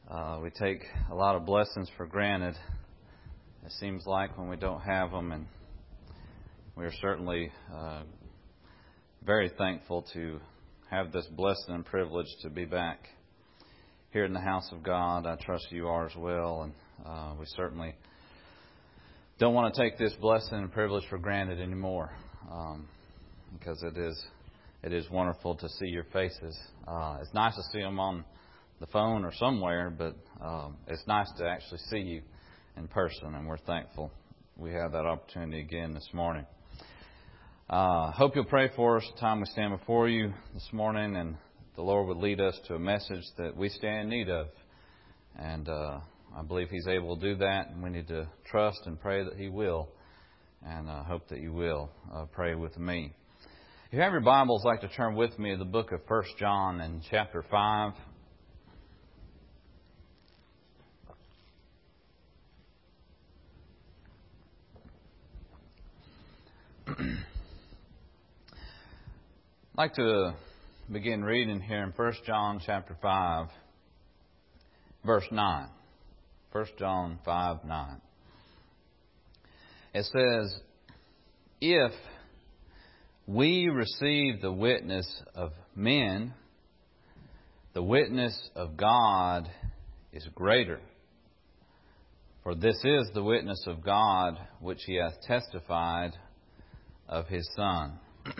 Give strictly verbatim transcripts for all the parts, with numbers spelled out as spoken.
Uh, we take a lot of blessings for granted, it seems like, when we don't have them, and we are certainly uh, very thankful to have this blessing and privilege to be back here in the house of God. I trust you are as well, and uh, we certainly don't want to take this blessing and privilege for granted anymore, um, because it is it is wonderful to see your faces. Uh, it's nice to see them on the phone or somewhere, but um, it's nice to actually see you in person, and we're thankful we have that opportunity again this morning. Uh, hope you'll pray for us the time we stand before you this morning, and the Lord would lead us to a message that we stand in need of. And uh, I believe He's able to do that, and we need to trust and pray that He will, and I uh, hope that you will uh, pray with me. If you have your Bibles, I'd like to turn with me to the book of First John in chapter five. I'd like to begin reading here in First John chapter five, verse nine. First John five, nine. It says, "If we receive the witness of men, the witness of God is greater. For this is the witness of God which He hath testified of His Son."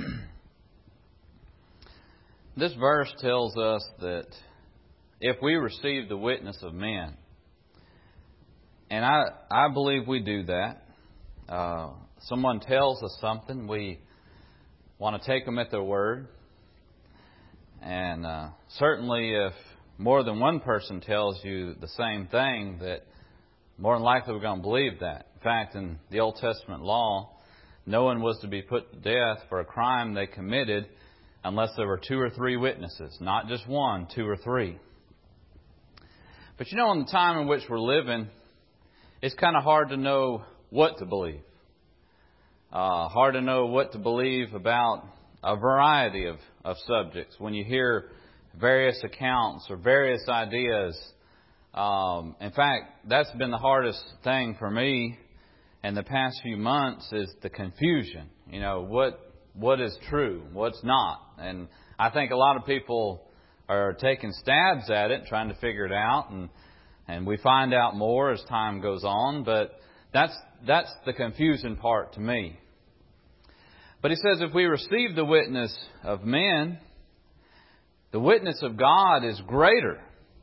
This verse tells us that if we receive the witness of men, and I, I believe we do that, uh, someone tells us something, we want to take them at their word. And uh, certainly if more than one person tells you the same thing, that more than likely we're going to believe that. In fact, in the Old Testament law, no one was to be put to death for a crime they committed unless there were two or three witnesses. Not just one, two or three. But you know, in the time in which we're living, it's kind of hard to know what to believe. Uh, hard to know what to believe about a variety of, of subjects. When you hear various accounts or various ideas, um, in fact, that's been the hardest thing for me in the past few months, is the confusion. You know, what what is true, what's not. And I think a lot of people are taking stabs at it, trying to figure it out, and and we find out more as time goes on, but that's that's the confusing part to me. But he says if we receive the witness of men, the witness of God is greater.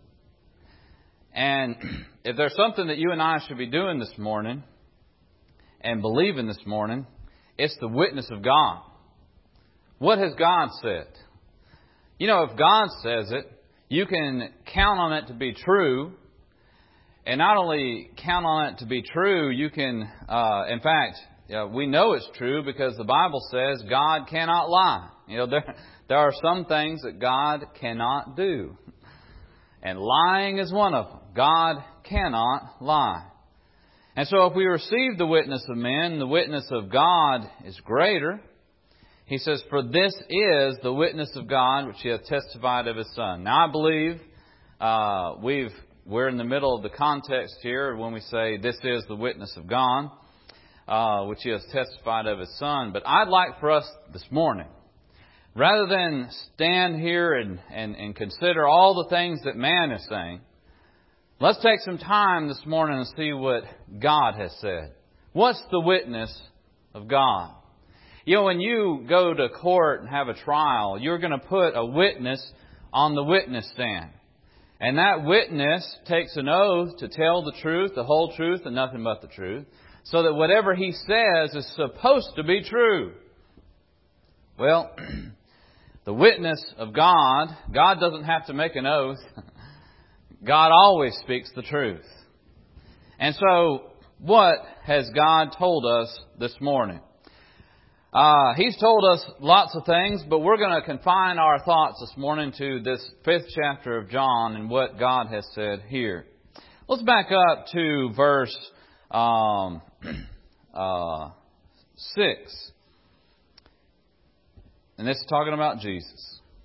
And if there's something that you and I should be doing this morning and believing this morning, it's the witness of God. What has God said? You know, if God says it, you can count on it to be true. And not only count on it to be true, you can, uh, in fact, you know, we know it's true because the Bible says God cannot lie. You know, there, there are some things that God cannot do. And lying is one of them. God cannot lie. And so if we receive the witness of men, the witness of God is greater. He says, for this is the witness of God which He hath testified of His Son. Now I believe uh, we've we're in the middle of the context here when we say this is the witness of God, uh, which He has testified of His Son. But I'd like for us this morning, rather than stand here and, and, and consider all the things that man is saying, let's take some time this morning and see what God has said. What's the witness of God? You know, when you go to court and have a trial, you're going to put a witness on the witness stand. And that witness takes an oath to tell the truth, the whole truth, and nothing but the truth, so that whatever he says is supposed to be true. Well, the witness of God, God doesn't have to make an oath. God always speaks the truth. And so, what has God told us this morning? Uh, he's told us lots of things, but we're going to confine our thoughts this morning to this fifth chapter of John and what God has said here. Let's back up to verse um, uh, six. And this is talking about Jesus.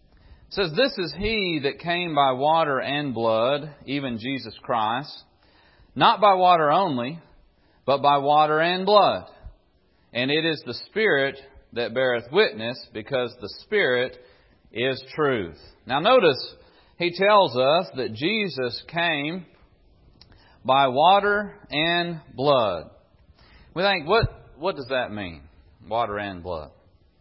It says, "This is He that came by water and blood, even Jesus Christ, not by water only, but by water and blood. And it is the Spirit that beareth witness, because the Spirit is truth." Now notice, he tells us that Jesus came by water and blood. We think, what, what does that mean? Water and blood.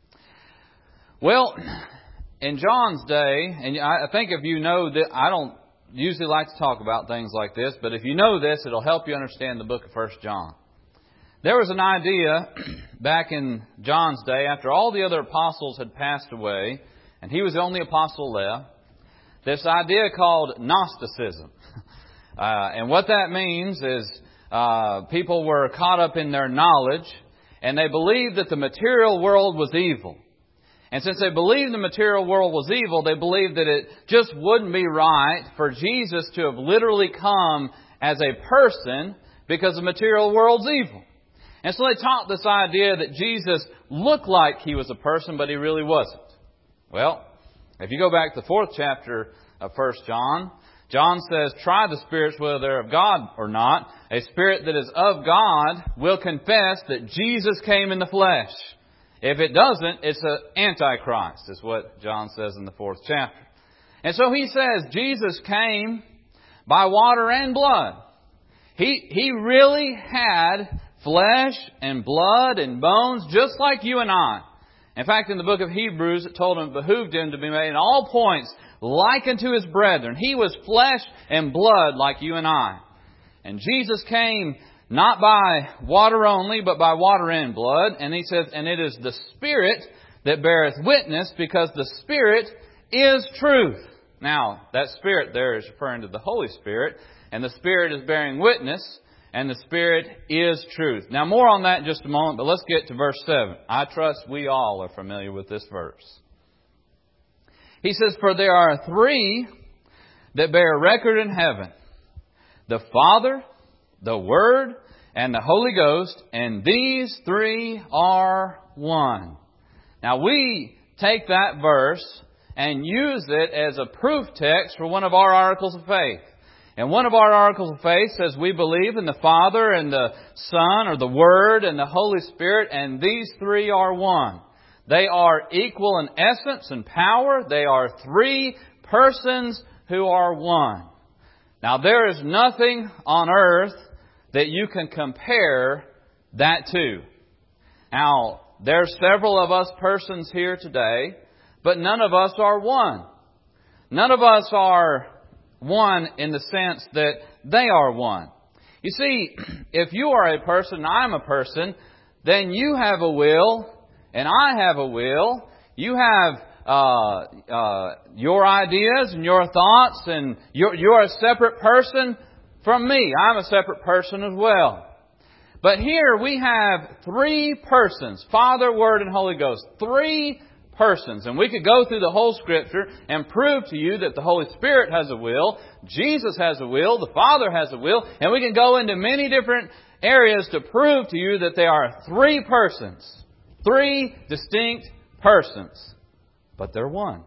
Well, in John's day, and I think if you know that, I don't usually like to talk about things like this, but if you know this, it'll help you understand the book of First John. There was an idea back in John's day, after all the other apostles had passed away, and he was the only apostle left, this idea called Gnosticism. Uh, and what that means is uh, people were caught up in their knowledge, and they believed that the material world was evil. And since they believed the material world was evil, they believed that it just wouldn't be right for Jesus to have literally come as a person because the material world's evil. And so they taught this idea that Jesus looked like He was a person, but He really wasn't. Well, if you go back to the fourth chapter of First John, John says, "Try the spirits whether they're of God or not. A spirit that is of God will confess that Jesus came in the flesh. If it doesn't, it's an antichrist," is what John says in the fourth chapter. And so he says Jesus came by water and blood. He, he really had flesh and blood and bones just like you and I. In fact, in the book of Hebrews, it told him it behooved him to be made in all points like unto his brethren. He was flesh and blood like you and I. And Jesus came not by water only, but by water and blood. And he says, "And it is the Spirit that beareth witness, because the Spirit is truth." Now, that Spirit there is referring to the Holy Spirit. And the Spirit is bearing witness. And the Spirit is truth. Now, more on that in just a moment, but let's get to verse seven. I trust we all are familiar with this verse. He says, "For there are three that bear record in heaven, the Father, the Word, and the Holy Ghost, and these three are one." Now, we take that verse and use it as a proof text for one of our articles of faith. And one of our articles of faith says we believe in the Father and the Son, or the Word and the Holy Spirit, and these three are one. They are equal in essence and power. They are three persons who are one. Now, there is nothing on earth that you can compare that to. Now, there are several of us persons here today, but none of us are one. None of us are one in the sense that they are one. You see, if you are a person and I'm a person, then you have a will and I have a will. You have uh, uh, your ideas and your thoughts, and you're, you're a separate person from me. I'm a separate person as well. But here we have three persons, Father, Word, and Holy Ghost. Three persons. And we could go through the whole Scripture and prove to you that the Holy Spirit has a will, Jesus has a will, the Father has a will, and we can go into many different areas to prove to you that they are three persons. Three distinct persons. But they're one.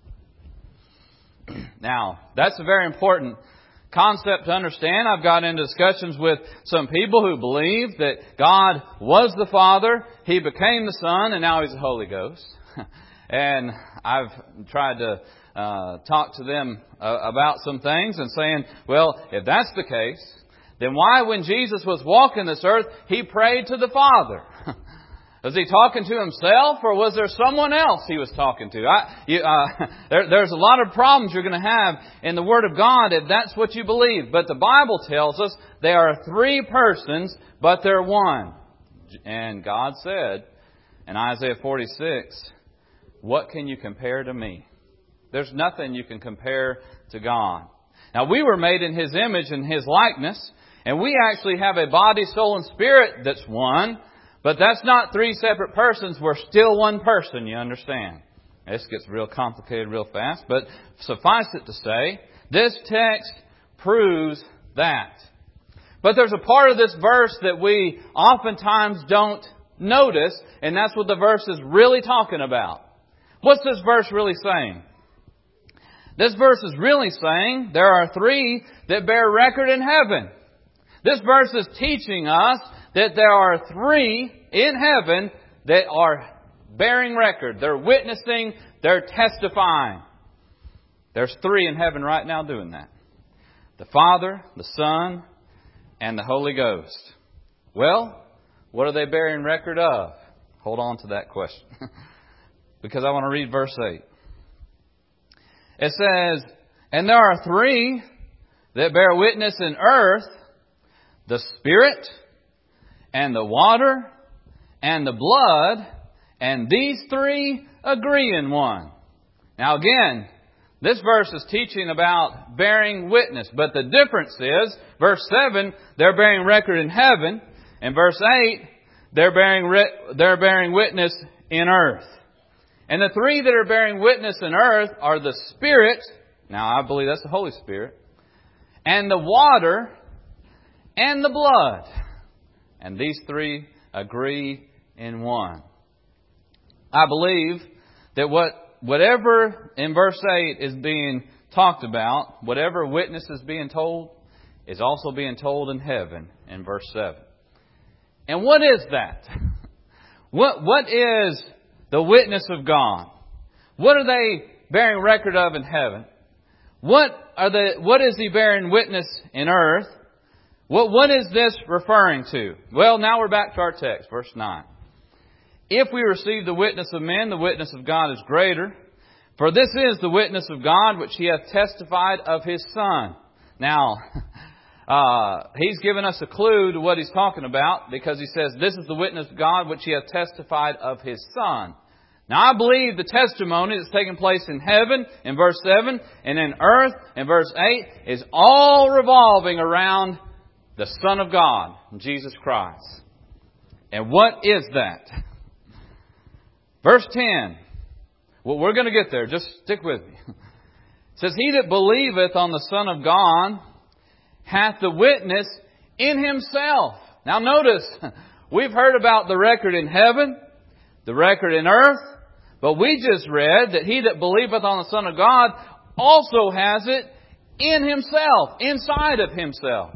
Now, that's a very important concept to understand. I've got into discussions with some people who believe that God was the Father, He became the Son, and now He's the Holy Ghost. And I've tried to uh, talk to them uh, about some things and saying, well, if that's the case, then why, when Jesus was walking this earth, He prayed to the Father? Was He talking to Himself, or was there someone else He was talking to? I, you, uh, there, there's a lot of problems you're going to have in the Word of God if that's what you believe. But the Bible tells us they are three persons, but they're one. And God said in Isaiah forty-six, "What can you compare to me?" There's nothing you can compare to God. Now, we were made in His image and His likeness, and we actually have a body, soul, and spirit that's one. But that's not three separate persons. We're still one person, you understand. This gets real complicated real fast. But suffice it to say, this text proves that. But there's a part of this verse that we oftentimes don't notice, and that's what the verse is really talking about. What's this verse really saying? This verse is really saying there are three that bear record in heaven. This verse is teaching us that there are three in heaven that are bearing record. They're witnessing, they're testifying. There's three in heaven right now doing that. The Father, the Son, and the Holy Ghost. Well, what are they bearing record of? Hold on to that question. Because I want to read verse eight. It says, and there are three that bear witness in earth, the Spirit, and the water, and the blood, and these three agree in one. Now again, this verse is teaching about bearing witness. But the difference is, verse seven, they're bearing record in heaven. And verse eight, they're bearing, re- they're bearing witness in earth. And the three that are bearing witness in earth are the Spirit. Now I believe that's the Holy Spirit. And the water and the blood. And these three agree in one. I believe that what whatever in verse eight is being talked about, whatever witness is being told, is also being told in heaven in verse seven. And what is that? What What is the witness of God? What are they bearing record of in heaven? What are the What is He bearing witness in earth? What What is this referring to? Well, now we're back to our text, verse nine. If we receive the witness of men, the witness of God is greater. For this is the witness of God which He hath testified of His Son. Now, uh, He's given us a clue to what He's talking about, because He says, this is the witness of God which He hath testified of His Son. Now, I believe the testimony that's taking place in heaven, in verse seven, and in earth, in verse eight, is all revolving around the Son of God, Jesus Christ. And what is that? Verse ten. Well, we're going to get there. Just stick with me. It says, he that believeth on the Son of God hath the witness in himself. Now notice, we've heard about the record in heaven, the record in earth, but we just read that he that believeth on the Son of God also has it in himself, inside of himself.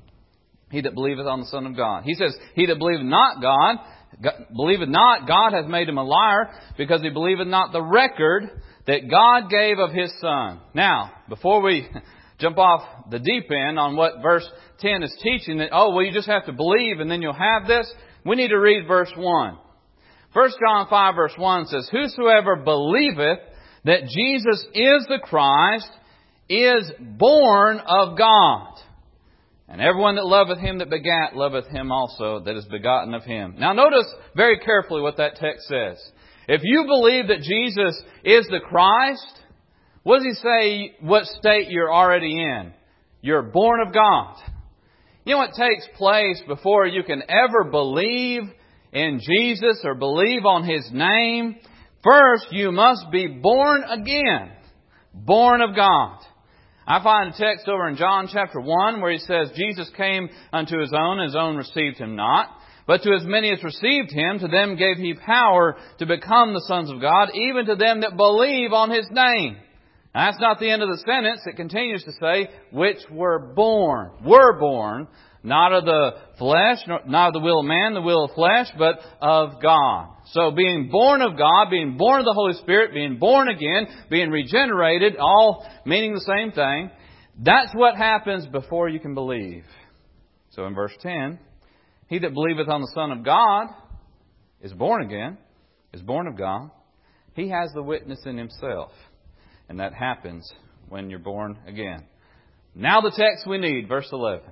He that believeth on the Son of God. He says, he that believeth not God, believeth not, God hath made him a liar, because he believeth not the record that God gave of His Son. Now, before we jump off the deep end on what verse ten is teaching, that, oh, well, you just have to believe and then you'll have this, we need to read verse one. First John five verse one says, whosoever believeth that Jesus is the Christ is born of God. And everyone that loveth Him that begat loveth Him also that is begotten of Him. Now notice very carefully what that text says. If you believe that Jesus is the Christ, what does He say what state you're already in? You're born of God. You know what takes place before you can ever believe in Jesus or believe on His name? First, you must be born again. Born of God. I find a text over in John chapter one where He says, Jesus came unto His own, His own received Him not. But to as many as received Him, to them gave He power to become the sons of God, even to them that believe on His name. Now, that's not the end of the sentence. It continues to say, which were born. Were born, not of the flesh, not of the will of man, the will of flesh, but of God. So being born of God, being born of the Holy Spirit, being born again, being regenerated, all meaning the same thing. That's what happens before you can believe. So in verse ten, he that believeth on the Son of God is born again, is born of God. He has the witness in himself. And that happens when you're born again. Now the text we need, verse eleven.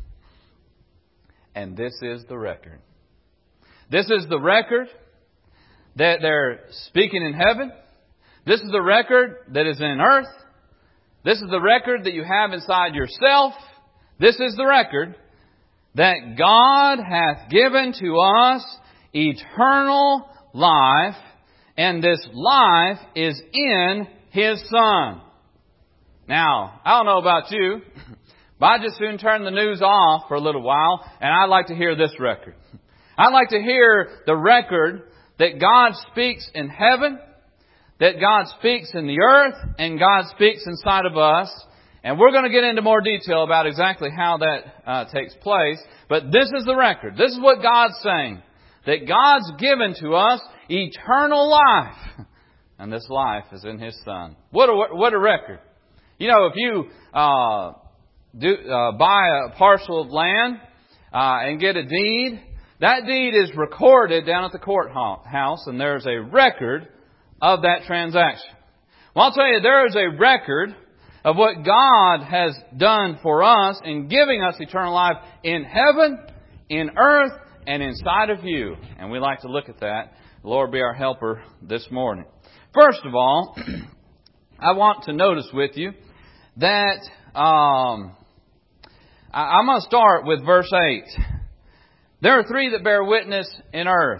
And this is the record. This is the record that they're speaking in heaven. This is the record that is in earth. This is the record that you have inside yourself. This is the record that God hath given to us eternal life, and this life is in His Son. Now, I don't know about you, but I just soon turn the news off for a little while, and I'd like to hear this record. I'd like to hear the record that God speaks in heaven, that God speaks in the earth and God speaks inside of us. And we're going to get into more detail about exactly how that uh, takes place. But this is the record. This is what God's saying. That God's given to us eternal life. And this life is in His Son. What a, what a record. You know, if you uh, do uh, buy a parcel of land uh, and get a deed, that deed is recorded down at the courthouse, and there's a record of that transaction. Well, I'll tell you, there is a record of what God has done for us in giving us eternal life in heaven, in earth, and inside of you. And we like to look at that. The Lord be our helper this morning. First of all, I want to notice with you that um, I'm going to start with verse eight. There are three that bear witness in earth.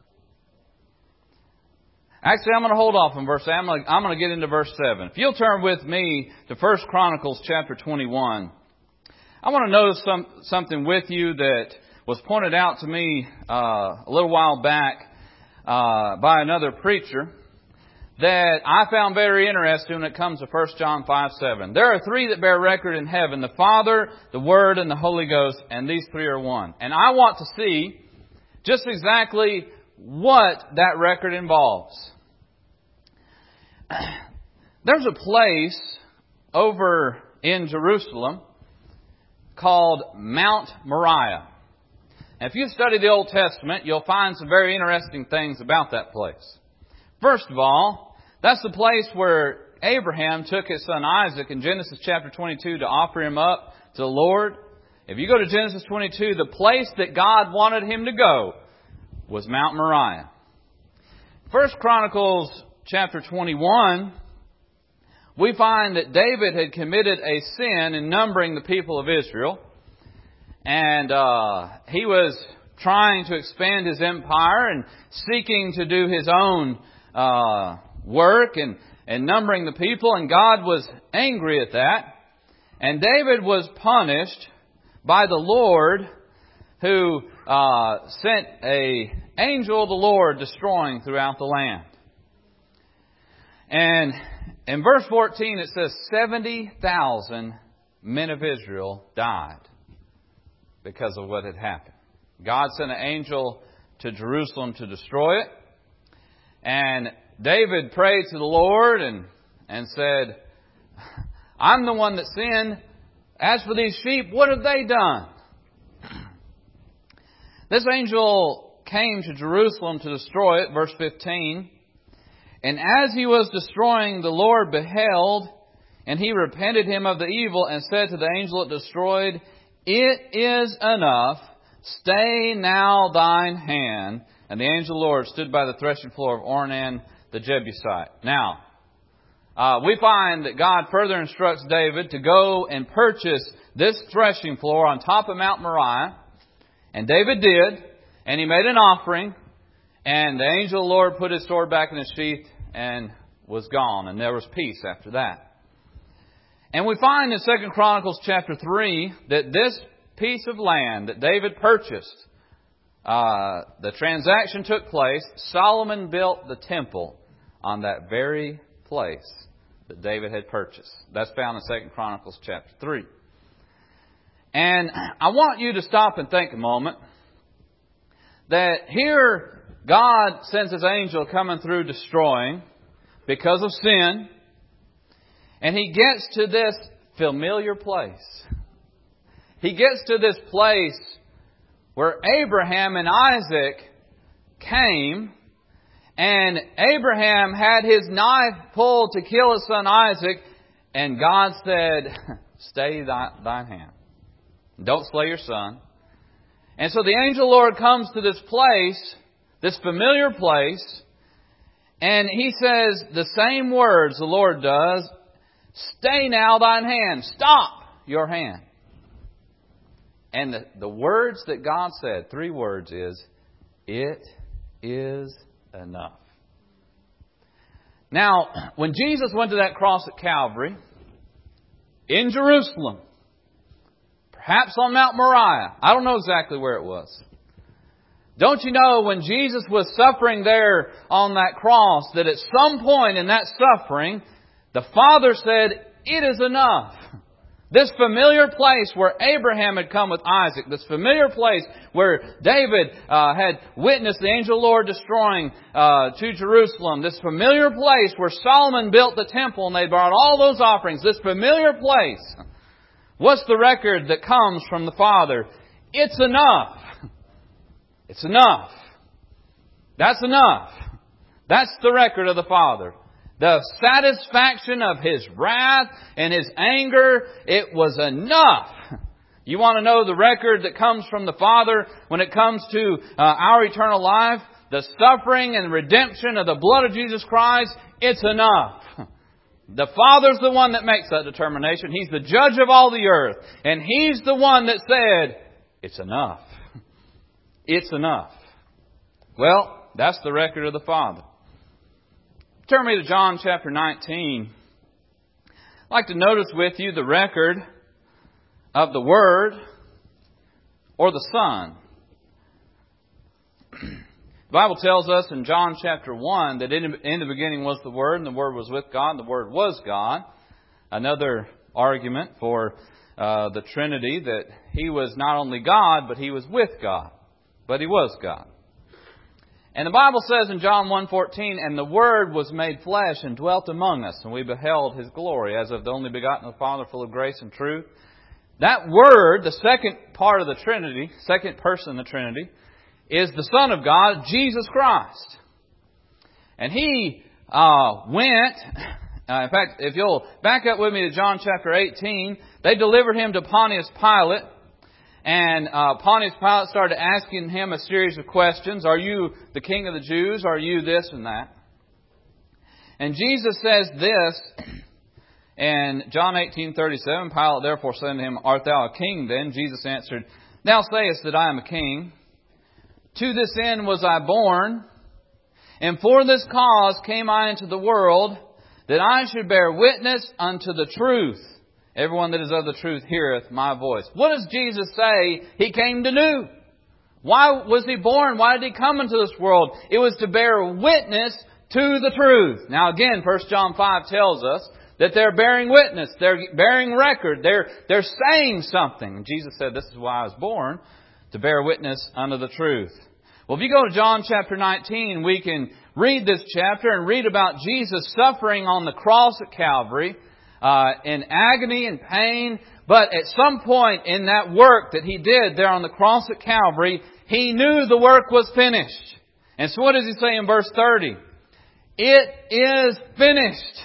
Actually, I'm going to hold off on verse eight. I'm going to, I'm going to get into verse seven. If you'll turn with me to First Chronicles chapter twenty-one, I want to notice some, something with you that was pointed out to me uh, a little while back uh, by another preacher that I found very interesting when it comes to First John five seven. There are three that bear record in heaven, the Father, the Word, and the Holy Ghost, and these three are one. And I want to see just exactly what that record involves. There's a place over in Jerusalem called Mount Moriah. And if you study the Old Testament, you'll find some very interesting things about that place. First of all, that's the place where Abraham took his son Isaac in Genesis chapter twenty-two to offer him up to the Lord. If you go to Genesis twenty-two, the place that God wanted him to go was Mount Moriah. First Chronicles chapter twenty-one, we find that David had committed a sin in numbering the people of Israel. And uh, he was trying to expand his empire and seeking to do his own uh, work and, and numbering the people. And God was angry at that. And David was punished by the Lord, who uh, sent a angel of the Lord destroying throughout the land. And in verse fourteen it says seventy thousand men of Israel died because of what had happened. God sent an angel to Jerusalem to destroy it. And David prayed to the Lord and, and said, I'm the one that sinned. As for these sheep, what have they done? This angel came to Jerusalem to destroy it, verse fifteen. And as he was destroying, the Lord beheld, and he repented him of the evil, and said to the angel that destroyed, It is enough, stay now thine hand. And the angel of the Lord stood by the threshing floor of Ornan the Jebusite. Now, uh, we find that God further instructs David to go and purchase this threshing floor on top of Mount Moriah. And David did, and he made an offering. And the angel of the Lord put his sword back in his sheath and was gone. And there was peace after that. And we find in Second Chronicles chapter three that this piece of land that David purchased, uh, the transaction took place. Solomon built the temple on that very place that David had purchased. That's found in Second Chronicles chapter three. And I want you to stop and think a moment that here God sends His angel coming through destroying because of sin. And He gets to this familiar place. He gets to this place where Abraham and Isaac came. And Abraham had his knife pulled to kill his son Isaac. And God said, stay thine hand. Don't slay your son. And so the angel of the Lord comes to this place, this familiar place, and he says the same words the Lord does. Stay now thine hand. Stop your hand. And the, the words that God said, three words is, it is enough. Now, when Jesus went to that cross at Calvary, in Jerusalem, perhaps on Mount Moriah, I don't know exactly where it was, Don't you know when Jesus was suffering there on that cross, that at some point in that suffering, the Father said, "It is enough." This familiar place where Abraham had come with Isaac, this familiar place where David uh, had witnessed the angel of the Lord destroying uh, to Jerusalem, this familiar place where Solomon built the temple and they brought all those offerings, this familiar place. What's the record that comes from the Father? It's enough. It's enough. That's enough. That's the record of the Father. The satisfaction of His wrath and His anger, it was enough. You want to know the record that comes from the Father when it comes to uh, our eternal life? The suffering and redemption of the blood of Jesus Christ, it's enough. The Father's the one that makes that determination. He's the judge of all the earth. And He's the one that said, it's enough. It's enough. Well, that's the record of the Father. Turn me to John chapter nineteen. I'd like to notice with you the record of the Word or the Son. The Bible tells us in John chapter one that in the beginning was the Word, and the Word was with God, and the Word was God. Another argument for uh, the Trinity, that He was not only God, but He was with God. But He was God. And the Bible says in John one fourteen, "And the Word was made flesh and dwelt among us, and we beheld His glory, as of the only begotten of the Father, full of grace and truth." That Word, the second part of the Trinity, second person of the Trinity, is the Son of God, Jesus Christ. And He uh, went, uh, in fact, if you'll back up with me to John chapter eighteen, they delivered Him to Pontius Pilate. And uh, Pontius Pilate started asking Him a series of questions. Are you the King of the Jews? Are you this and that? And Jesus says this in John eighteen thirty-seven. Pilate therefore said unto Him, "Art thou a king then?" Jesus answered, "Thou sayest that I am a king. To this end was I born, and for this cause came I into the world, that I should bear witness unto the truth. Everyone that is of the truth heareth my voice." What does Jesus say He came to do? Why was He born? Why did He come into this world? It was to bear witness to the truth. Now again, First John five tells us that they're bearing witness. They're bearing record. They're, they're saying something. And Jesus said, "This is why I was born, to bear witness unto the truth." Well, if you go to John chapter nineteen, we can read this chapter and read about Jesus suffering on the cross at Calvary, Uh, in agony and pain. But at some point in that work that He did there on the cross at Calvary, He knew the work was finished. And so what does He say in verse thirty? It is finished.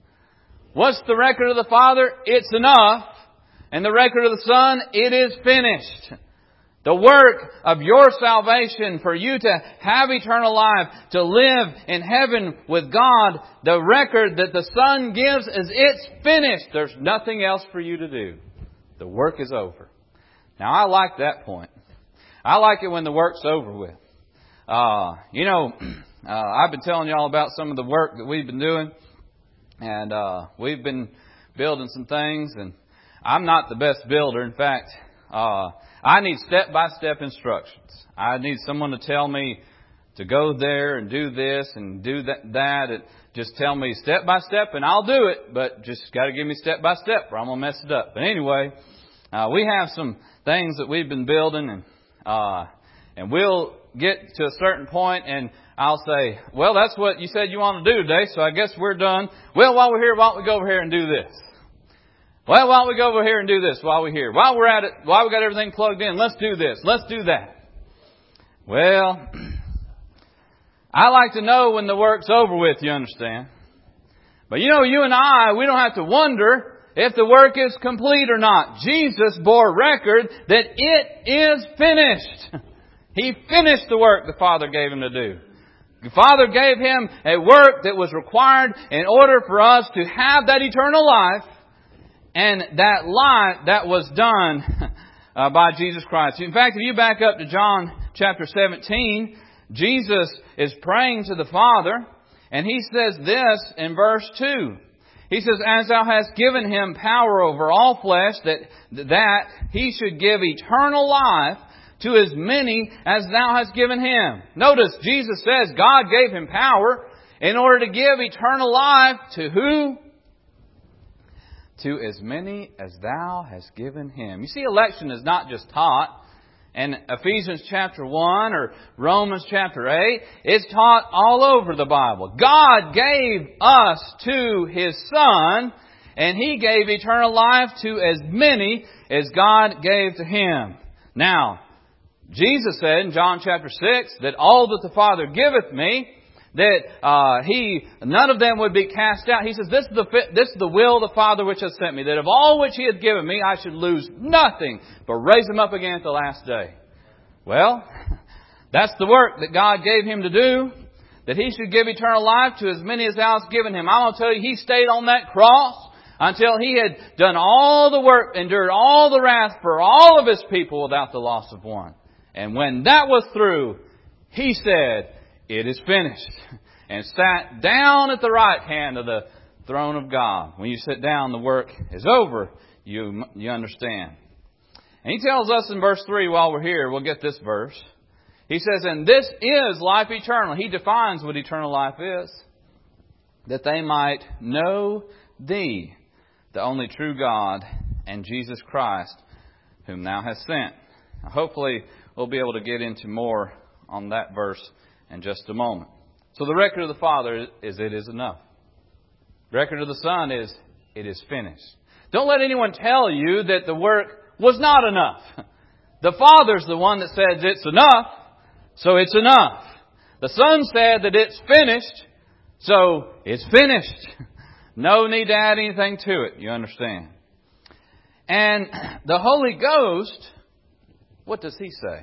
What's the record of the Father? It's enough. And the record of the Son? It is finished. The work of your salvation, for you to have eternal life, to live in heaven with God, the record that the Son gives is it's finished. There's nothing else for you to do. The work is over. Now, I like that point. I like it when the work's over with. Uh, you know, uh, I've been telling you all about some of the work that we've been doing. And uh, we've been building some things. And I'm not the best builder. In fact, uh, I need step-by-step instructions. I need someone to tell me to go there and do this and do that. that. And just tell me step-by-step and I'll do it. But just got to give me step-by-step or I'm going to mess it up. But anyway, uh, we have some things that we've been building. And uh, and we'll get to a certain point and I'll say, well, that's what you said you want to do today. So I guess we're done. Well, while we're here, why don't we go over here and do this? Well, why don't we go over here and do this while we're here? While we're at it, while we got everything plugged in, let's do this. Let's do that. Well, I like to know when the work's over with, you understand. But you know, you and I, we don't have to wonder if the work is complete or not. Jesus bore record that it is finished. He finished the work the Father gave Him to do. The Father gave Him a work that was required in order for us to have that eternal life. And that life that was done uh, by Jesus Christ. In fact, if you back up to John chapter seventeen, Jesus is praying to the Father, and He says this in verse two. He says, "As Thou hast given Him power over all flesh, that that He should give eternal life to as many as Thou hast given Him. Notice, Jesus says God gave Him power in order to give eternal life to who? To as many as Thou hast given Him. You see, election is not just taught in Ephesians chapter one or Romans chapter eight. It's taught all over the Bible. God gave us to His Son, and He gave eternal life to as many as God gave to Him. Now, Jesus said in John chapter six that all that the Father giveth me, that uh, He, none of them would be cast out. He says, this is the this is the will of the Father which has sent me, that of all which He hath given me, I should lose nothing, but raise them up again at the last day. Well, that's the work that God gave Him to do, that He should give eternal life to as many as Thou hast given Him. I'm going to tell you, He stayed on that cross until He had done all the work, endured all the wrath for all of His people without the loss of one. And when that was through, He said, it is finished, and sat down at the right hand of the throne of God. When you sit down, the work is over. You, you understand. And He tells us in verse three, while we're here, we'll get this verse. He says, and this is life eternal. He defines what eternal life is. That they might know Thee, the only true God, and Jesus Christ, whom Thou hast sent. Now, hopefully, we'll be able to get into more on that verse in just a moment. So the record of the Father is it is enough. The record of the Son is it is finished. Don't let anyone tell you that the work was not enough. The Father's the one that says it's enough, so it's enough. The Son said that it's finished, so it's finished. No need to add anything to it, you understand. And the Holy Ghost, what does He say?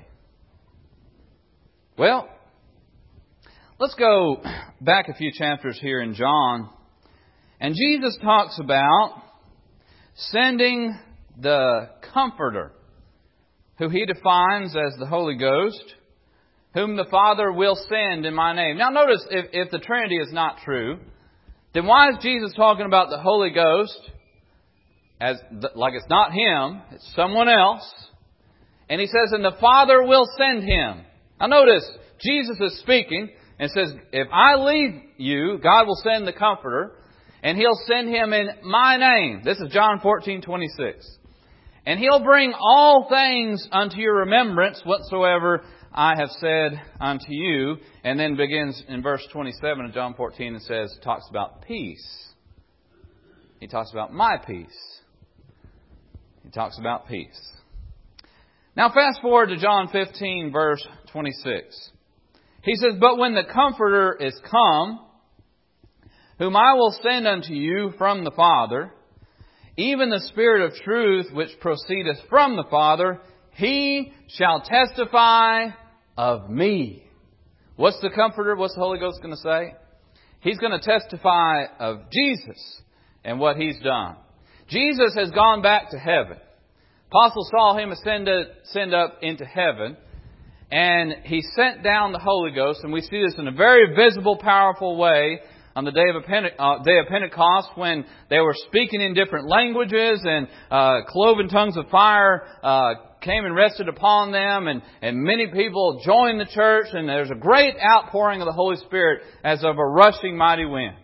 Well, let's go back a few chapters here in John. And Jesus talks about sending the Comforter, who He defines as the Holy Ghost, whom the Father will send in My name. Now notice, if, if the Trinity is not true, then why is Jesus talking about the Holy Ghost as the, like it's not Him, it's someone else? And He says, and the Father will send Him. Now notice, Jesus is speaking and says, if I leave you, God will send the Comforter, and He'll send Him in My name. This is John fourteen twenty-six. And He'll bring all things unto your remembrance whatsoever I have said unto you. And then begins in verse twenty-seven of John fourteen and says, talks about peace. He talks about my peace. He talks about peace. Now fast forward to John fifteen verse twenty-six. He says, but when the Comforter is come, whom I will send unto you from the Father, even the Spirit of truth which proceedeth from the Father, He shall testify of Me. What's the Comforter? What's the Holy Ghost going to say? He's going to testify of Jesus and what He's done. Jesus has gone back to heaven. Apostles saw Him ascend, ascend up into heaven. And He sent down the Holy Ghost. And we see this in a very visible, powerful way on the day of, Pente- uh, day of Pentecost, when they were speaking in different languages, and uh, cloven tongues of fire uh, came and rested upon them, and, and many people joined the church, and there's a great outpouring of the Holy Spirit as of a rushing mighty wind.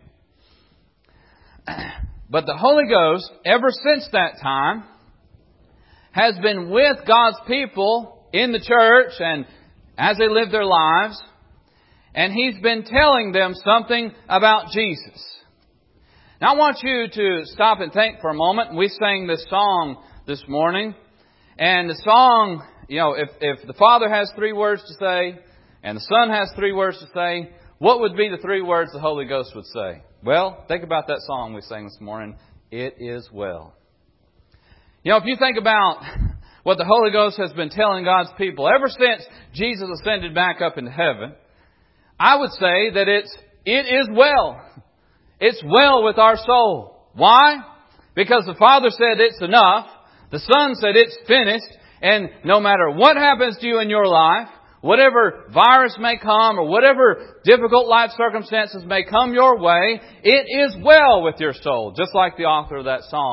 But the Holy Ghost, ever since that time, has been with God's people in the church and as they live their lives. And He's been telling them something about Jesus. Now I want you to stop and think for a moment. We sang this song this morning. And the song, you know, if, if the Father has three words to say and the Son has three words to say, what would be the three words the Holy Ghost would say? Well, think about that song we sang this morning. It is well. You know, if you think about what the Holy Ghost has been telling God's people ever since Jesus ascended back up into heaven, I would say that it's, it is well. It's well with our soul. Why? Because the Father said it's enough. The Son said it's finished. And no matter what happens to you in your life, whatever virus may come or whatever difficult life circumstances may come your way, it is well with your soul. Just like the author of that song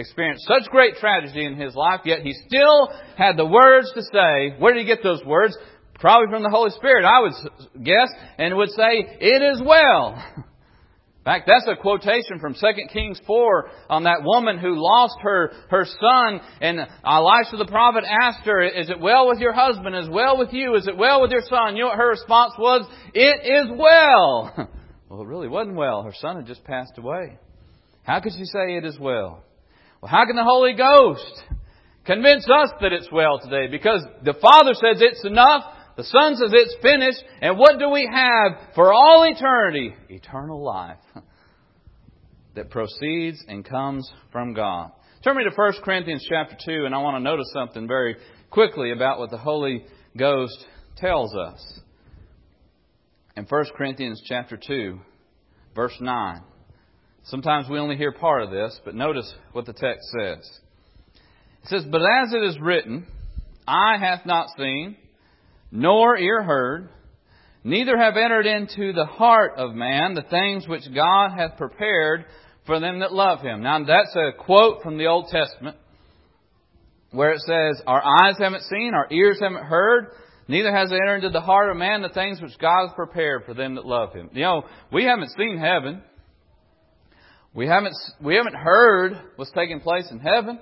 experienced such great tragedy in his life, yet he still had the words to say. Where did he get those words? Probably from the Holy Spirit, I would guess, and would say, "It is well." In fact, that's a quotation from Second Kings four on that woman who lost her, her son. And Elisha the prophet asked her, "Is it well with your husband? Is it well with you? Is it well with your son?" You know what her response was? "It is well." Well, it really wasn't well. Her son had just passed away. How could she say it is well? Well, how can the Holy Ghost convince us that it's well today? Because the Father says it's enough. The Son says it's finished. And what do we have for all eternity? Eternal life that proceeds and comes from God. Turn me to First Corinthians chapter two, and I want to notice something very quickly about what the Holy Ghost tells us. In First Corinthians chapter two, verse nine. Sometimes we only hear part of this, but notice what the text says. It says, "But as it is written, eye hath not seen, nor ear heard, neither have entered into the heart of man the things which God hath prepared for them that love Him." Now that's a quote from the Old Testament where it says, our eyes haven't seen, our ears haven't heard, neither has it entered into the heart of man the things which God has prepared for them that love Him. You know, we haven't seen heaven. We haven't, we haven't heard what's taking place in heaven.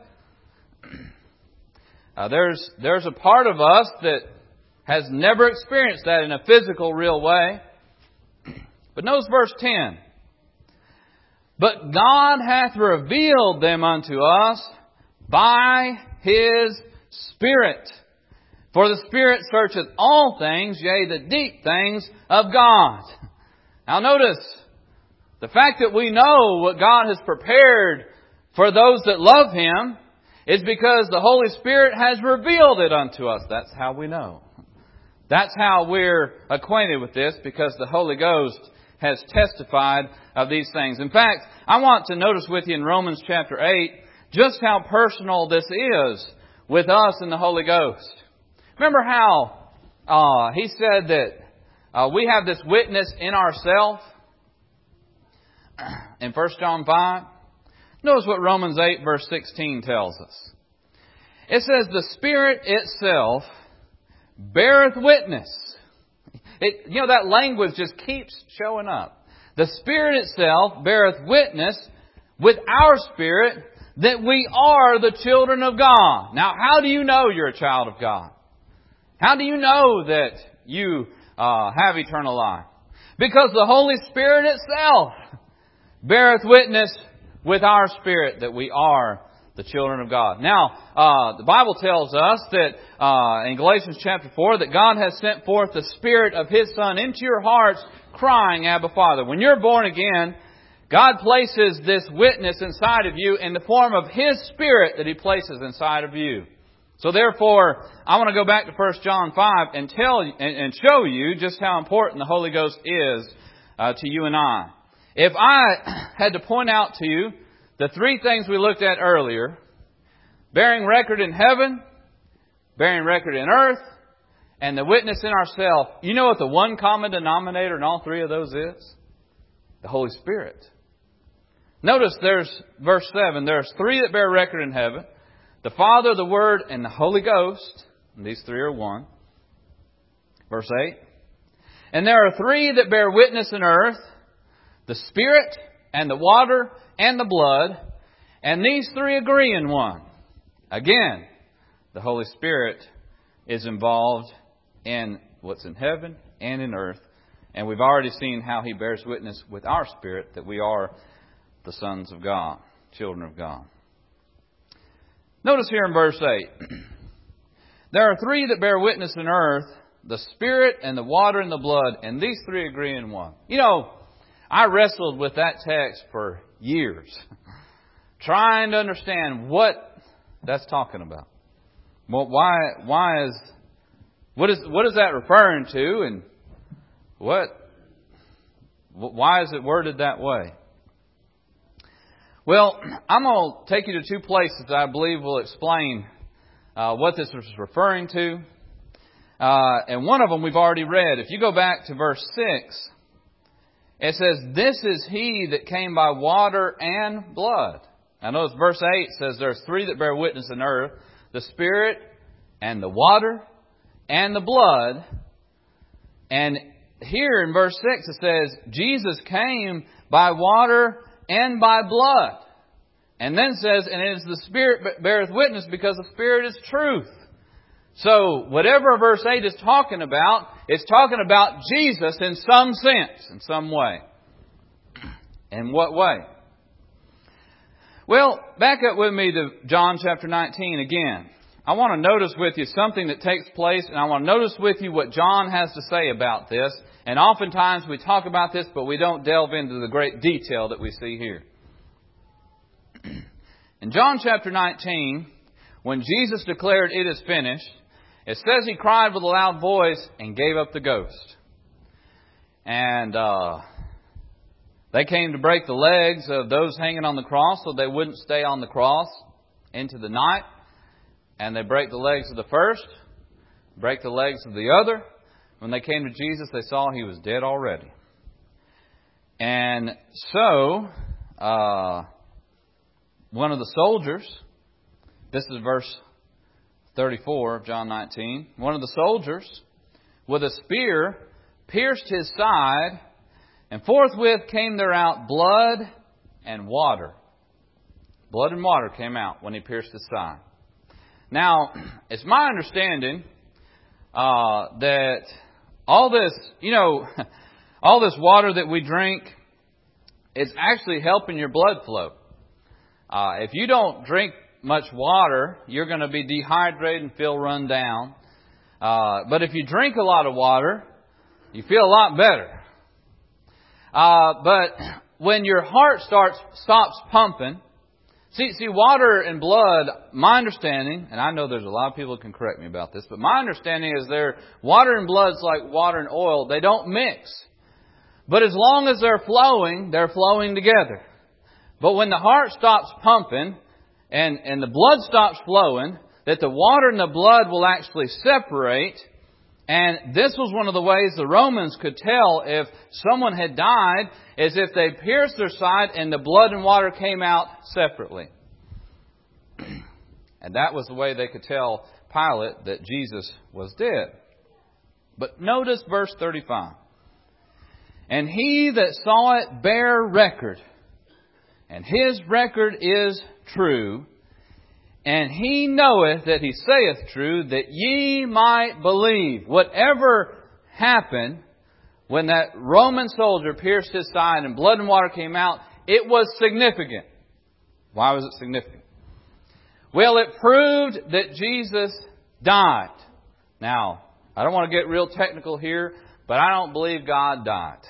Uh, there's, there's a part of us that has never experienced that in a physical, real way. But notice verse ten. "But God hath revealed them unto us by His Spirit. For the Spirit searcheth all things, yea, the deep things of God." Now notice, the fact that we know what God has prepared for those that love Him is because the Holy Spirit has revealed it unto us. That's how we know. That's how we're acquainted with this, because the Holy Ghost has testified of these things. In fact, I want to notice with you in Romans chapter eight just how personal this is with us and the Holy Ghost. Remember how uh, he said that uh, we have this witness in ourselves in First John five? Notice what Romans eight verse sixteen tells us. It says, "The Spirit itself beareth witness." It, you know, that language just keeps showing up. "The Spirit itself beareth witness with our spirit that we are the children of God." Now, how do you know you're a child of God? How do you know that you uh, have eternal life? Because the Holy Spirit itself beareth witness with our spirit that we are the children of God. Now, uh, the Bible tells us that uh, in Galatians chapter four that God has sent forth the Spirit of His Son into your hearts, crying, "Abba, Father." When you're born again, God places this witness inside of you in the form of His Spirit that He places inside of you. So therefore, I want to go back to First John five and tell you, and, and show you just how important the Holy Ghost is uh, to you and I. If I had to point out to you the three things we looked at earlier: bearing record in heaven, bearing record in earth, and the witness in ourselves. You know what the one common denominator in all three of those is? The Holy Spirit. Notice there's verse seven. There's three that bear record in heaven: the Father, the Word, and the Holy Ghost. And these three are one. Verse eight. "And there are three that bear witness in earth: the Spirit, and the water, and the blood, and these three agree in one." Again, the Holy Spirit is involved in what's in heaven and in earth. And we've already seen how He bears witness with our spirit that we are the sons of God, children of God. Notice here in verse eight. "There are three that bear witness in earth: the Spirit, and the water, and the blood, and these three agree in one." You know, I wrestled with that text for years, trying to understand what that's talking about. Well, why? Why is what is what is that referring to, and what? Why is it worded that way? Well, I'm going to take you to two places that I believe will explain uh, what this is referring to, uh, and one of them we've already read. If you go back to verse six. It says, "This is He that came by water and blood." I notice verse eight says there's three that bear witness in earth, the Spirit and the water and the blood. And here in verse six it says Jesus came by water and by blood. And then says, and it is the Spirit that beareth witness, because the Spirit is truth. So whatever verse eight is talking about, it's talking about Jesus in some sense, in some way. In what way? Well, back up with me to John chapter nineteen again. I want to notice with you something that takes place, and I want to notice with you what John has to say about this. And oftentimes we talk about this, but we don't delve into the great detail that we see here. In John chapter nineteen, when Jesus declared it is finished, it says He cried with a loud voice and gave up the ghost. And uh, they came to break the legs of those hanging on the cross so they wouldn't stay on the cross into the night. And they break the legs of the first, break the legs of the other. When they came to Jesus, they saw He was dead already. And so, uh, one of the soldiers, this is verse thirty-four of John nineteen, one of the soldiers with a spear pierced His side, and forthwith came there out blood and water. Blood and water came out when He pierced His side. Now, it's my understanding uh, that all this, you know, all this water that we drink is actually helping your blood flow. Uh, if you don't drink much water, you're going to be dehydrated and feel run down. Uh, but if you drink a lot of water, you feel a lot better. Uh, but when your heart starts stops pumping, See, see, water and blood, my understanding, and I know there's a lot of people who can correct me about this, but my understanding is they're, water and blood's like water and oil. They don't mix. But as long as they're flowing, they're flowing together. But when the heart stops pumping and, and the blood stops flowing, that the water and the blood will actually separate. And this was one of the ways the Romans could tell if someone had died, is if they pierced their side and the blood and water came out separately. And that was the way they could tell Pilate that Jesus was dead. But notice verse thirty-five. And he that saw it bare record, and his record is true, and he knoweth that he saith true, that ye might believe. Whatever happened when that Roman soldier pierced his side and blood and water came out, it was significant. Why was it significant? Well, it proved that Jesus died. Now, I don't want to get real technical here, but I don't believe God died.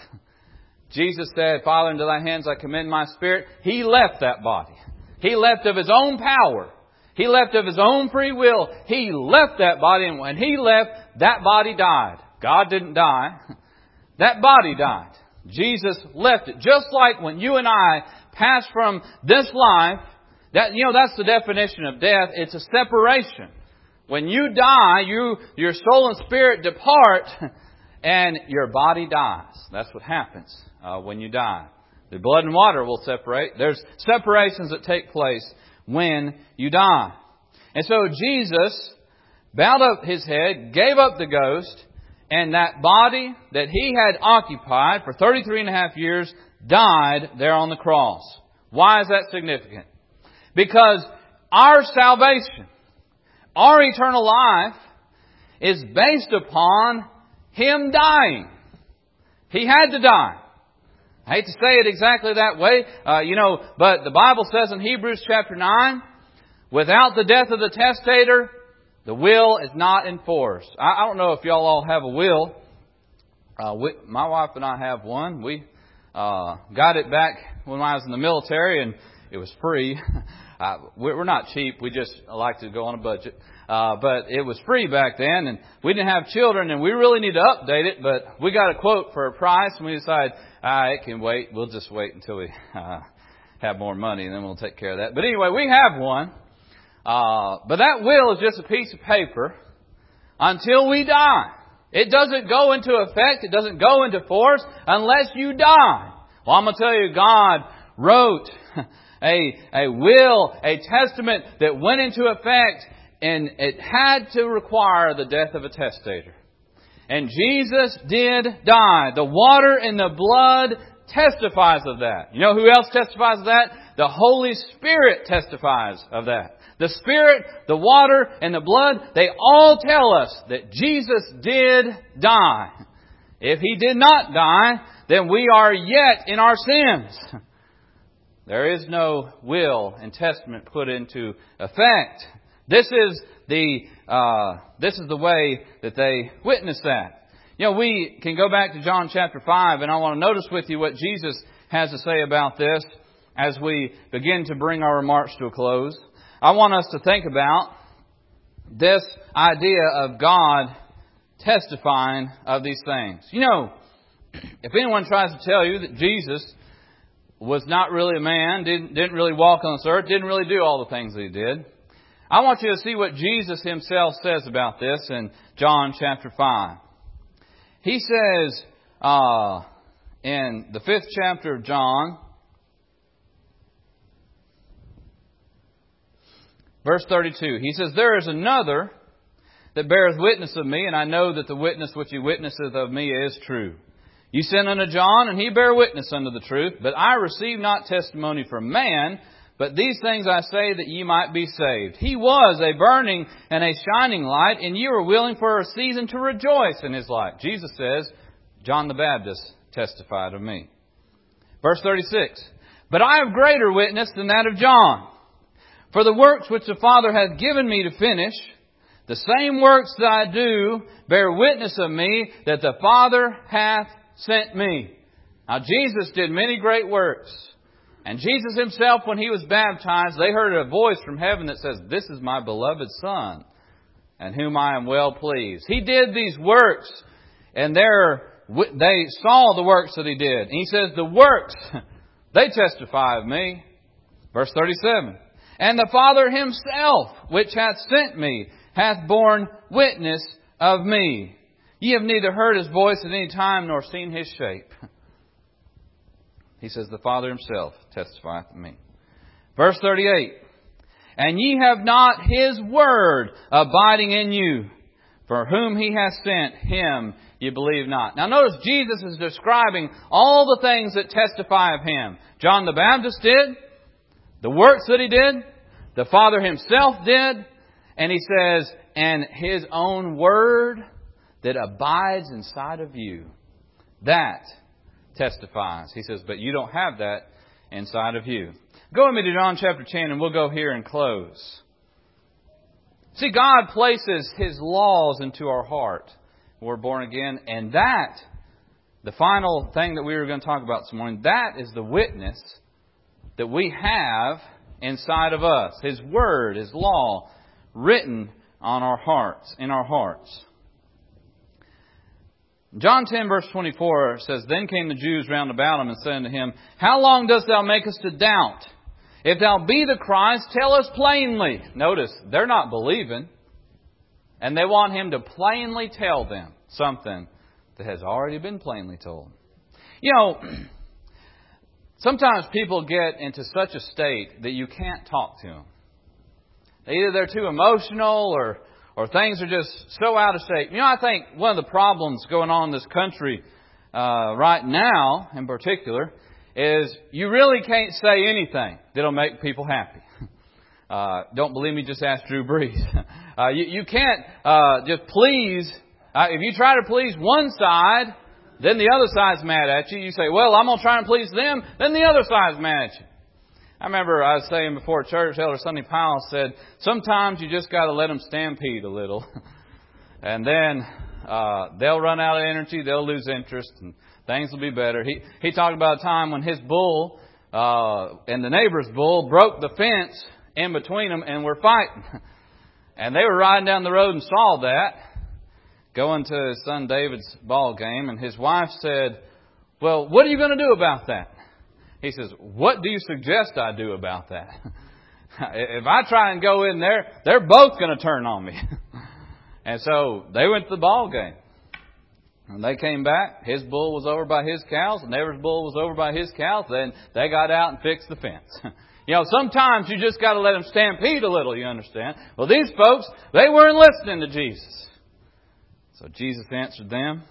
Jesus said, Father, into thy hands I commend my spirit. He left that body. He left of His own power. He left of His own free will. He left that body, and when He left, that body died. God didn't die. That body died. Jesus left it. Just like when you and I pass from this life, that, you know, that's the definition of death. It's a separation. When you die, you, your soul and spirit depart, and your body dies. That's what happens uh, when you die. The blood and water will separate. There's separations that take place when you die. And so Jesus bowed up His head, gave up the ghost, and that body that He had occupied for thirty-three and a half years died there on the cross. Why is that significant? Because our salvation, our eternal life, is based upon Him dying. He had to die. I hate to say it exactly that way, uh, you know, but the Bible says in Hebrews chapter nine, without the death of the testator, the will is not enforced. I, I don't know if y'all all have a will. Uh, we, my wife and I have one. We uh, got it back when I was in the military, and it was free. Uh, we're not cheap. We just like to go on a budget. Uh, but it was free back then, and we didn't have children, and we really need to update it. But we got a quote for a price, and we decided, ah, it can wait. We'll just wait until we uh, have more money, and then we'll take care of that. But anyway, we have one. Uh, but that will is just a piece of paper until we die. It doesn't go into effect. It doesn't go into force unless you die. Well, I'm going to tell you, God wrote a, a will, a testament that went into effect, and it had to require the death of a testator. And Jesus did die. The water and the blood testifies of that. You know who else testifies of that? The Holy Spirit testifies of that. The Spirit, the water, and the blood, they all tell us that Jesus did die. If He did not die, then we are yet in our sins. There is no will and testament put into effect. This is the uh, this is the way that they witness that. You know, we can go back to John chapter five, and I want to notice with you what Jesus has to say about this as we begin to bring our remarks to a close. I want us to think about this idea of God testifying of these things. You know, if anyone tries to tell you that Jesus was not really a man, didn't, didn't really walk on this earth, didn't really do all the things that He did, I want you to see what Jesus Himself says about this in John chapter five. He says uh, in the fifth chapter of John, verse thirty-two, He says, "There is another that beareth witness of me, and I know that the witness which He witnesseth of me is true. You sent unto John, and he bare witness unto the truth, but I receive not testimony from man, but these things I say that ye might be saved. He was a burning and a shining light, and ye were willing for a season to rejoice in His light." Jesus says, John the Baptist testified of me. Verse thirty-six, "But I have greater witness than that of John. For the works which the Father hath given me to finish, the same works that I do bear witness of me that the Father hath sent me." Now Jesus did many great works. And Jesus Himself, when He was baptized, they heard a voice from heaven that says, "This is my beloved Son, in whom I am well pleased." He did these works, and they saw the works that He did. And He says, the works, they testify of me. Verse thirty-seven, "And the Father Himself, which hath sent me, hath borne witness of me. Ye have neither heard His voice at any time, nor seen His shape." He says, the Father Himself testifieth of me. Verse thirty-eight, "And ye have not His word abiding in you. For whom He hath sent, Him ye believe not." Now notice Jesus is describing all the things that testify of Him. John the Baptist did. The works that He did. The Father Himself did. And He says, and His own word that abides inside of you. That testifies. He says, but you don't have that inside of you. Go with me to John chapter ten, and we'll go here and close. See, God places His laws into our heart when we're born again. And that, the final thing that we were going to talk about this morning, that is the witness that we have inside of us. His Word, His law, written on our hearts, in our hearts. John ten verse twenty-four says, "Then came the Jews round about Him and said unto Him, How long dost Thou make us to doubt? If Thou be the Christ, tell us plainly." Notice, they're not believing. And they want Him to plainly tell them something that has already been plainly told. You know, sometimes people get into such a state that you can't talk to them. Either they're too emotional or or things are just so out of shape. You know, I think one of the problems going on in this country uh, right now, in particular, is you really can't say anything that'll make people happy. Uh, don't believe me? Just ask Drew Brees. Uh, you, you can't uh, just please. Uh, if you try to please one side, then the other side's mad at you. You say, well, I'm going to try and please them. Then the other side's mad at you. I remember I was saying before church, Elder Sonny Powell said, sometimes you just got to let them stampede a little. And then uh, they'll run out of energy, they'll lose interest, and things will be better. He he talked about a time when his bull uh, and the neighbor's bull broke the fence in between them and were fighting. And they were riding down the road and saw that, going to his son David's ball game, and his wife said, well, what are you going to do about that? He says, what do you suggest I do about that? If I try and go in there, they're both going to turn on me. And so they went to the ball game. When they came back, his bull was over by his cows, and neighbor's bull was over by his cows. Then they got out and fixed the fence. You know, sometimes you just got to let them stampede a little, you understand? Well, these folks, they weren't listening to Jesus. So Jesus answered them,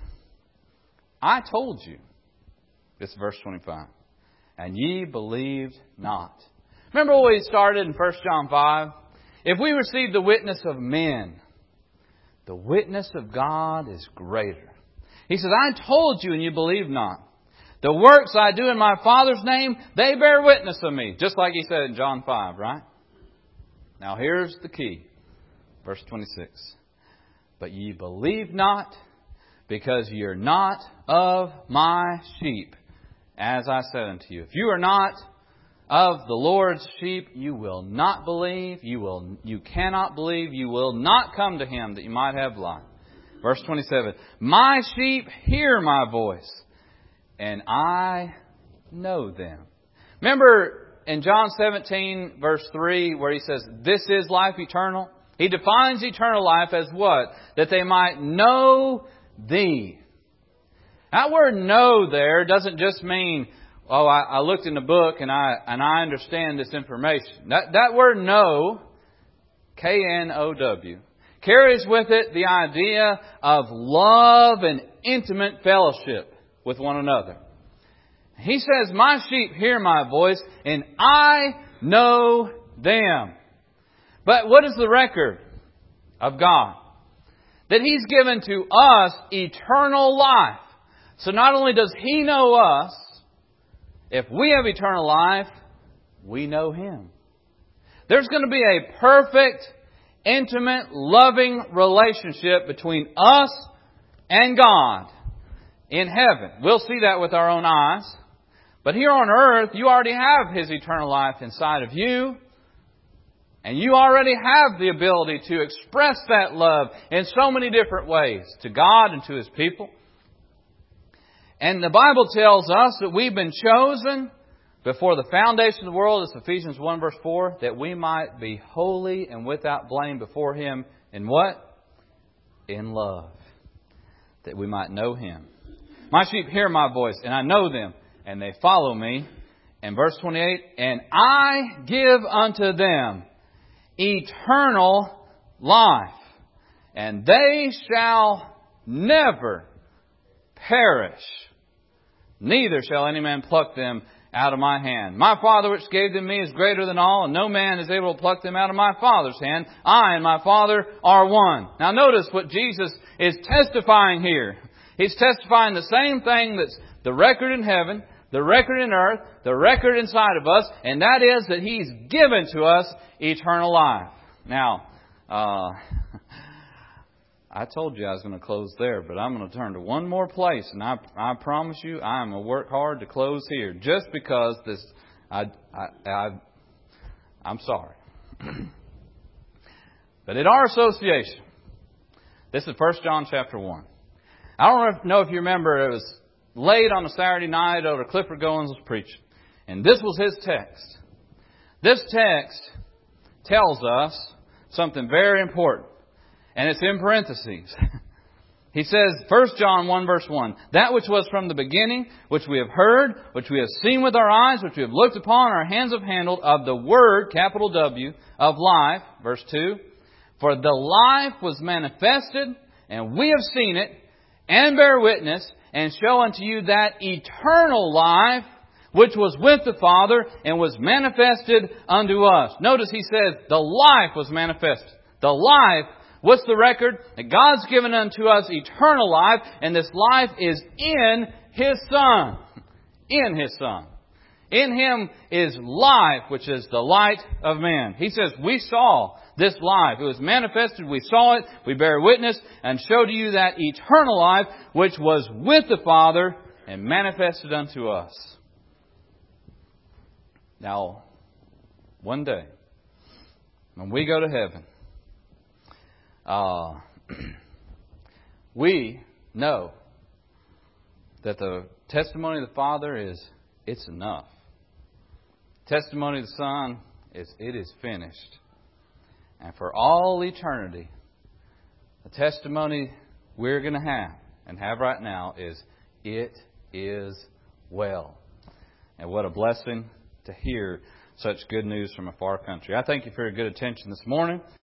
I told you. This is verse twenty-five. And ye believed not. Remember what we started in First John five? If we receive the witness of men, the witness of God is greater. He says, I told you and you believe not. The works I do in my Father's name, they bear witness of me. Just like he said in John five, right? Now here's the key. Verse twenty-six. But ye believe not, because ye are not of my sheep, as I said unto you. If you are not of the Lord's sheep, you will not believe. You will, you cannot believe. You will not come to Him that you might have life. Verse twenty-seven. My sheep hear my voice, and I know them. Remember in John seventeen, verse three, where He says, this is life eternal? He defines eternal life as what? That they might know Thee. That word know there doesn't just mean, oh, I, I looked in the book and I and I understand this information. That, that word know, K N O W, carries with it the idea of love and intimate fellowship with one another. He says, my sheep hear my voice and I know them. But what is the record of God? That He's given to us eternal life. So not only does He know us, if we have eternal life, we know Him. There's going to be a perfect, intimate, loving relationship between us and God in heaven. We'll see that with our own eyes. But here on earth, you already have His eternal life inside of you. And you already have the ability to express that love in so many different ways to God and to His people. And the Bible tells us that we've been chosen before the foundation of the world, it's Ephesians one verse four, that we might be holy and without blame before Him in what? In love. That we might know Him. My sheep hear my voice, and I know them, and they follow me. And verse twenty-eight, and I give unto them eternal life, and they shall never perish, neither shall any man pluck them out of my hand. My Father which gave them me is greater than all, and no man is able to pluck them out of my Father's hand. I and my Father are one. Now notice what Jesus is testifying here. He's testifying the same thing that's the record in heaven, the record in earth, the record inside of us, and that is that He's given to us eternal life. Now, uh, I told you I was going to close there, but I'm going to turn to one more place, and I, I promise you I'm going to work hard to close here, just because this, I, I, I, I'm sorry. But in our association, this is First John chapter one. I don't know if you remember, it was late on a Saturday night over Clifford Goins was preaching. And this was his text. This text tells us something very important. And it's in parentheses. He says, First John one verse one, that which was from the beginning, which we have heard, which we have seen with our eyes, which we have looked upon, our hands have handled, of the Word, capital W, of life. Verse two, for the life was manifested, and we have seen it, and bear witness, and show unto you that eternal life which was with the Father and was manifested unto us. Notice he says the life was manifested. The life, what's the record? That God's given unto us eternal life, and this life is in His Son. In His Son. In Him is life, which is the light of man. He says, we saw this life. It was manifested. We saw it. We bear witness and show to you that eternal life, which was with the Father and manifested unto us. Now, one day, when we go to heaven, uh, we know that the testimony of the Father is, it's enough. Testimony of the Son is, it is finished. And for all eternity, the testimony we're going to have and have right now is, it is well. And what a blessing to hear such good news from a far country. I thank you for your good attention this morning.